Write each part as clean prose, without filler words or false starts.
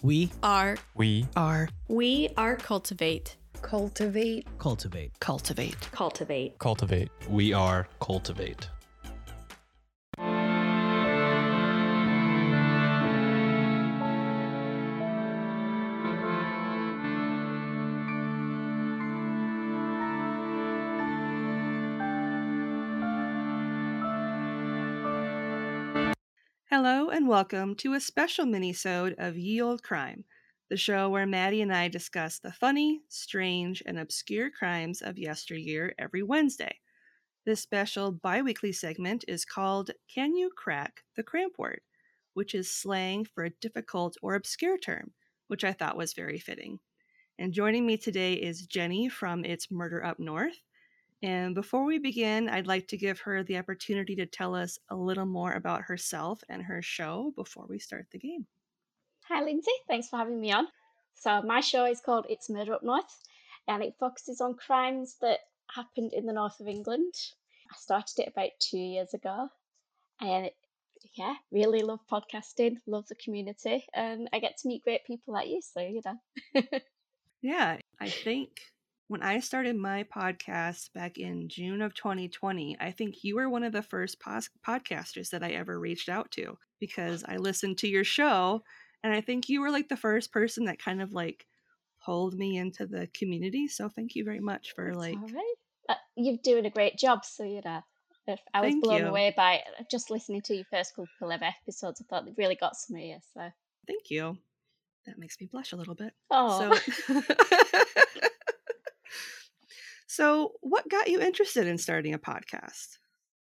We are We are Cultivate. Cultivate. Cultivate. Cultivate. Cultivate. Cultivate. We are Cultivate. Hello and welcome to a special mini-sode of Ye Olde Crime, the show where Maddie and I discuss the funny, strange, and obscure crimes of yesteryear every Wednesday. This special bi-weekly segment is called Can You Crack the Cramp Word, which is slang for a difficult or obscure term, which I thought was very fitting. And joining me today is Jenny from It's Murder Up North. And before we begin, I'd like to give her the opportunity to tell us a little more about herself and her show before we start the game. Hi Lindsay, thanks for having me on. So my show is called It's Murder Up North and it focuses on crimes that happened in the north of England. I started it about 2 years ago and really love podcasting, love the community, and I get to meet great people like you, so Yeah, I think when I started my podcast back in June of 2020, I think you were one of the first podcasters that I ever reached out to because I listened to your show, and I think you were like the first person that kind of like pulled me into the community. So thank you very much for That's like. all right. You're doing a great job, so I was Thank blown you. away by it. Just listening to your first couple of episodes, I thought they really got some ear. So Thank you. That makes me blush a little bit. oh. So what got you interested in starting a podcast?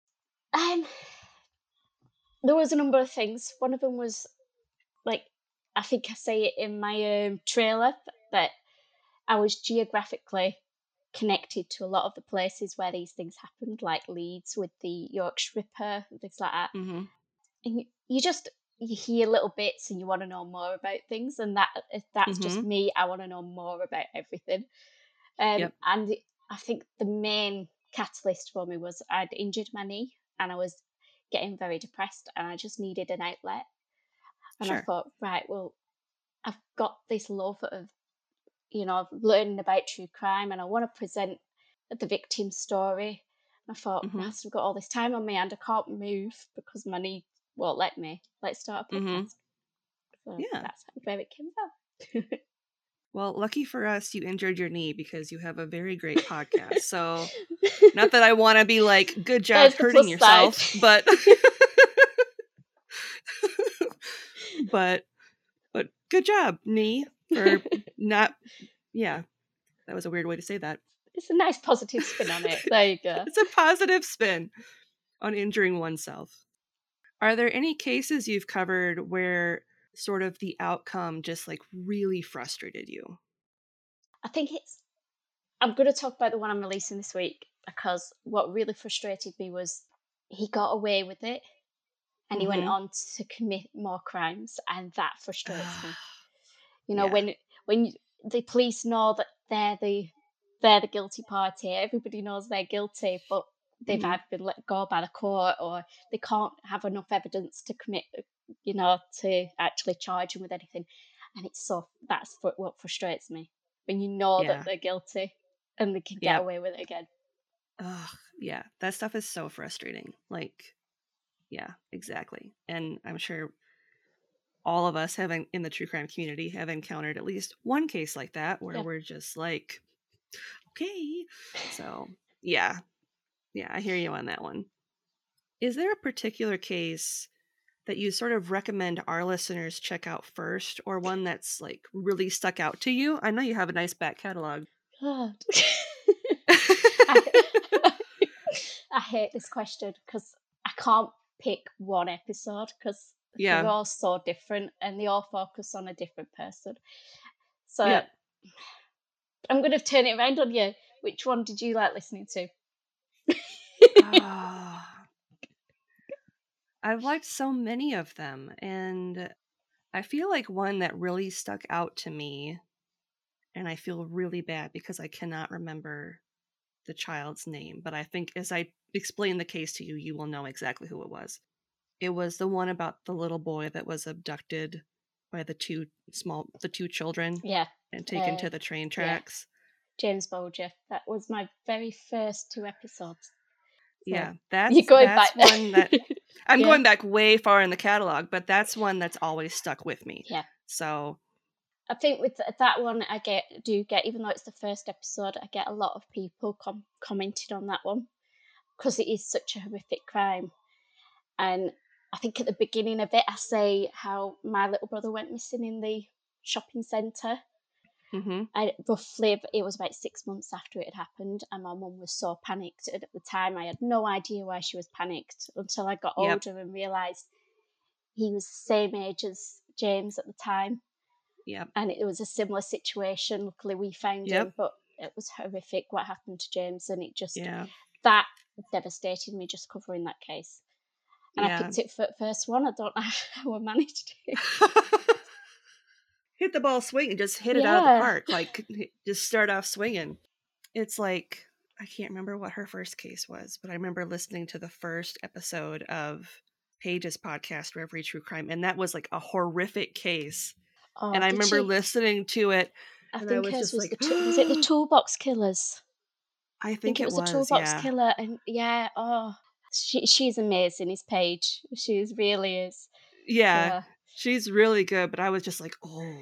There was a number of things. One of them was, like, I think I say it in my trailer, that I was geographically connected to a lot of the places where these things happened, like Leeds with the Yorkshire Ripper, things like that. Mm-hmm. And you hear little bits and you want to know more about things, and that's just me. I want to know more about everything. Yep. And I think the main catalyst for me was I'd injured my knee and I was getting very depressed and I just needed an outlet. And Sure. I thought, right, well, I've got this love of, learning about true crime and I want to present the victim's story. And I thought, I've got all this time on me and I can't move because my knee won't let me. Let's start a podcast. So Yeah. that's where it came from. Well, lucky for us, you injured your knee because you have a very great podcast. So, not that I want to be like, good job hurting yourself, but but good job, knee, for not. Yeah, that was a weird way to say that. It's a nice positive spin on it. There you go. It's a positive spin on injuring oneself. Are there any cases you've covered where sort of the outcome just like really frustrated you? I think I'm going to talk about the one I'm releasing this week because what really frustrated me was he got away with it and he went on to commit more crimes, and that frustrates me. When the police know that they're the guilty party, everybody knows they're guilty, but they've either been let go by the court or they can't have enough evidence to commit, to actually charge them with anything. And that's what frustrates me, when you know that they're guilty and they can get away with it again. Yeah, that stuff is so frustrating. Like, yeah, exactly. And I'm sure all of us in the true crime community have encountered at least one case like that where we're just like, okay. So, yeah, I hear you on that one. Is there a particular case that you sort of recommend our listeners check out first, or one that's like really stuck out to you? I know you have a nice back catalog. God. I hate this question because I can't pick one episode because they're all so different and they all focus on a different person. So I'm going to turn it around on you. Which one did you like listening to? I've liked so many of them, and I feel like one that really stuck out to me, and I feel really bad because I cannot remember the child's name, but I think as I explain the case to you, you will know exactly who it was. It was the one about the little boy that was abducted by the two children. Yeah. And taken to the train tracks. Yeah. James Bulger. That was my very first 2 episodes. So yeah, that's back one that I'm going back way far in the catalog, but that's one that's always stuck with me. Yeah. So I think with that one, I do get, even though it's the first episode, I get a lot of people commenting on that one because it is such a horrific crime. And I think at the beginning of it, I say how my little brother went missing in the shopping centre. Mm-hmm. Roughly, it was about 6 months after it had happened, and my mum was so panicked. And at the time, I had no idea why she was panicked until I got older and realised he was the same age as James at the time. Yep. And it was a similar situation. Luckily, we found him, but it was horrific what happened to James, and it just that devastated me just covering that case. And I picked it for first one. I don't know how I managed it. Hit the ball swinging, just hit it out of the park. Like, just start off swinging. It's like, I can't remember what her first case was, but I remember listening to the first episode of Paige's podcast, Reverie True Crime, and that was like a horrific case. Oh, and I remember listening to it. I think hers was like, was it the Toolbox Killers? I think it was the Toolbox Killer. And she's amazing, is Paige. She really is. Yeah. She's really good, but I was just like, oh,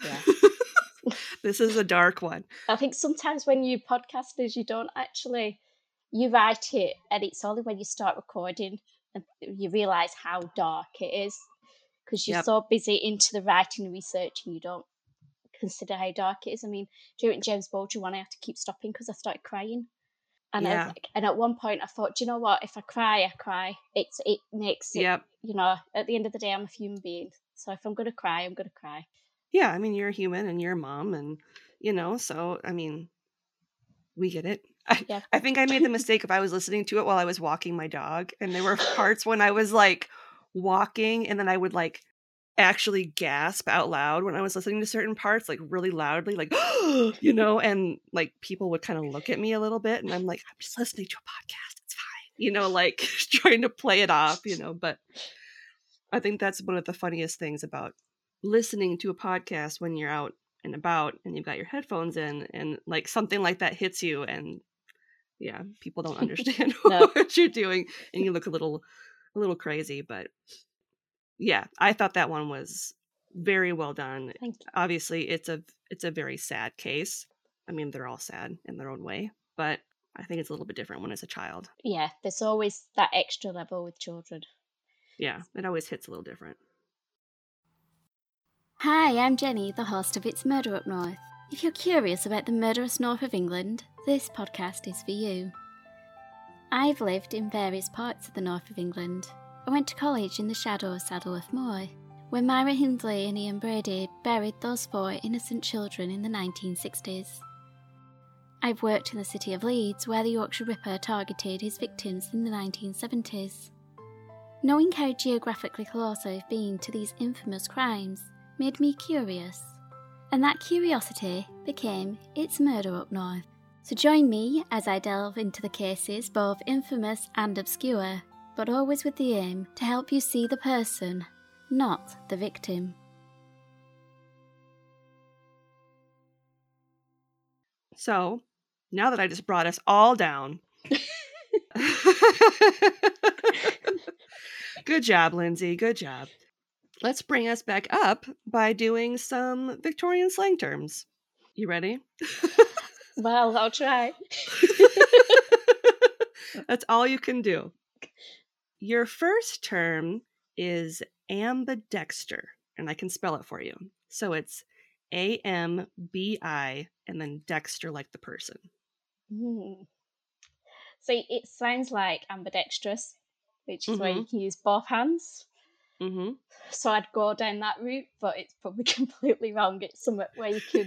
this is a dark one. I think sometimes when you podcasters, you don't actually, you write it, and it's only when you start recording and you realise how dark it is, because you're so busy into the writing and researching, you don't consider how dark it is. I mean, during James Bulger one, I had to keep stopping because I started crying. And I was like, and at one point I thought, do you know what? If I cry, I cry. It makes it, you know, at the end of the day, I'm a human being. So if I'm going to cry, I'm going to cry. Yeah, I mean, you're a human and you're a mom and, you know, so, I mean, we get it. I think I made the mistake if I was listening to it while I was walking my dog. And there were parts when I was like walking and then I would like actually gasp out loud when I was listening to certain parts, like really loudly, like, you know, and like people would kind of look at me a little bit and I'm like, I'm just listening to a podcast. It's fine. You know, like trying to play it off, you know, but I think that's one of the funniest things about listening to a podcast when you're out and about and you've got your headphones in and like something like that hits you and people don't understand what you're doing and you look a little crazy, but yeah, I thought that one was very well done. Thank you. Obviously, it's a very sad case. I mean, they're all sad in their own way, but I think it's a little bit different when it's a child. Yeah, there's always that extra level with children. Yeah, it always hits a little different. Hi, I'm Jenny, the host of It's Murder Up North. If you're curious about the murderous north of England, this podcast is for you. I've lived in various parts of the north of England. I went to college in the shadow of Saddleworth Moor, where Myra Hindley and Ian Brady buried those 4 innocent children in the 1960s. I've worked in the city of Leeds, where the Yorkshire Ripper targeted his victims in the 1970s. Knowing how geographically close I've been to these infamous crimes made me curious, and that curiosity became It's Murder Up North. So join me as I delve into the cases both infamous and obscure, but always with the aim to help you see the person, not the victim. So, now that I just brought us all down. Good job, Lindsay. Good job. Let's bring us back up by doing some Victorian slang terms. You ready? Well, I'll try. That's all you can do. Your first term is ambidexter, and I can spell it for you. So it's A-M-B-I and then dexter like the person. So it sounds like ambidextrous, which is where you can use both hands. Mm-hmm. So I'd go down that route, but it's probably completely wrong. It's somewhere where you can...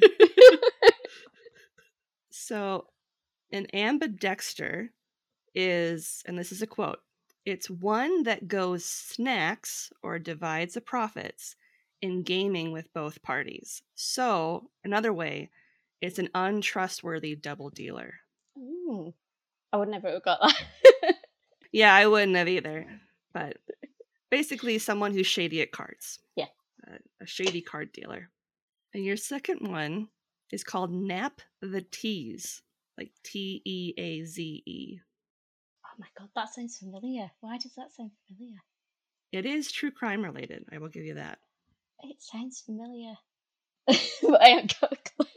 So an ambidexter is, and this is a quote, it's one that goes snacks or divides the profits in gaming with both parties. So another way, it's an untrustworthy double dealer. Ooh. I would never have got that. Yeah, I wouldn't have either. But basically someone who's shady at cards. Yeah. a shady card dealer. And your second one is called Nap the Tease, like Teaze. Oh my god, that sounds familiar. Why does that sound familiar? It is true crime related, I will give you that. It sounds familiar. But I haven't got a clue.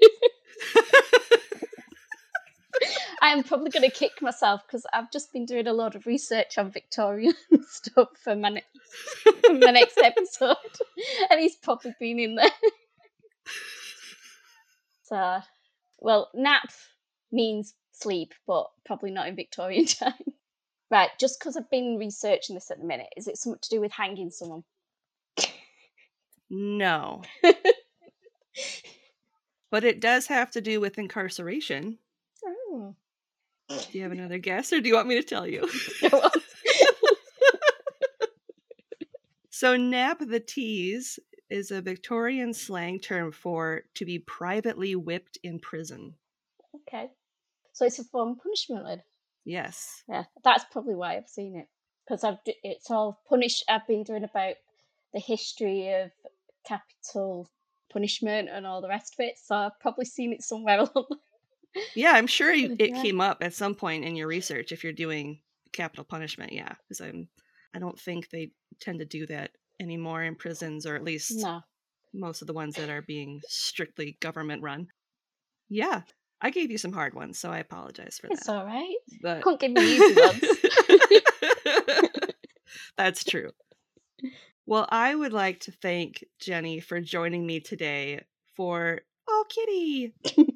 I am probably going to kick myself because I've just been doing a lot of research on Victorian stuff for my next episode. And he's probably been in there. So, well, nap means sleep, but probably not in Victorian time. Right, just because I've been researching this at the minute, is it something to do with hanging someone? No. But it does have to do with incarceration. Oh. Do you have another guess, or do you want me to tell you? Go on. So nap the tease is a Victorian slang term for to be privately whipped in prison. Okay. So it's a form of punishment then? Yes. Yeah, that's probably why I've seen it. Because it's all I've been doing about the history of capital punishment and all the rest of it, so I've probably seen it somewhere along. Yeah, I'm sure it came up at some point in your research if you're doing capital punishment. Yeah, because I don't think they tend to do that anymore in prisons, or at least most of the ones that are being strictly government run. Yeah, I gave you some hard ones, so I apologize for that. It's all right. But Couldn't give me easy ones. That's true. Well, I would like to thank Jenny for joining me today for Kitty!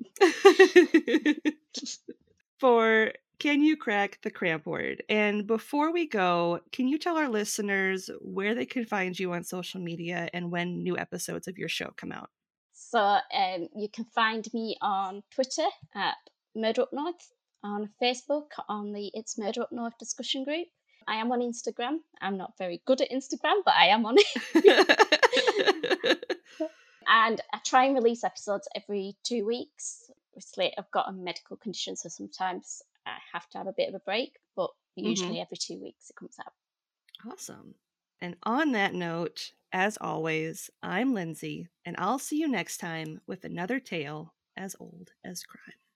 For Can You Crack the Cramp Word? And before we go, can you tell our listeners where they can find you on social media and when new episodes of your show come out? So you can find me on Twitter at Murder Up North, on Facebook on the It's Murder Up North discussion group. I am on Instagram. I'm not very good at Instagram, but I am on it. And I try and release episodes every 2 weeks. Obviously, I've got a medical condition, so sometimes I have to have a bit of a break, but usually every 2 weeks it comes out. Awesome. And on that note, as always, I'm Lindsay, and I'll see you next time with another tale as old as crime.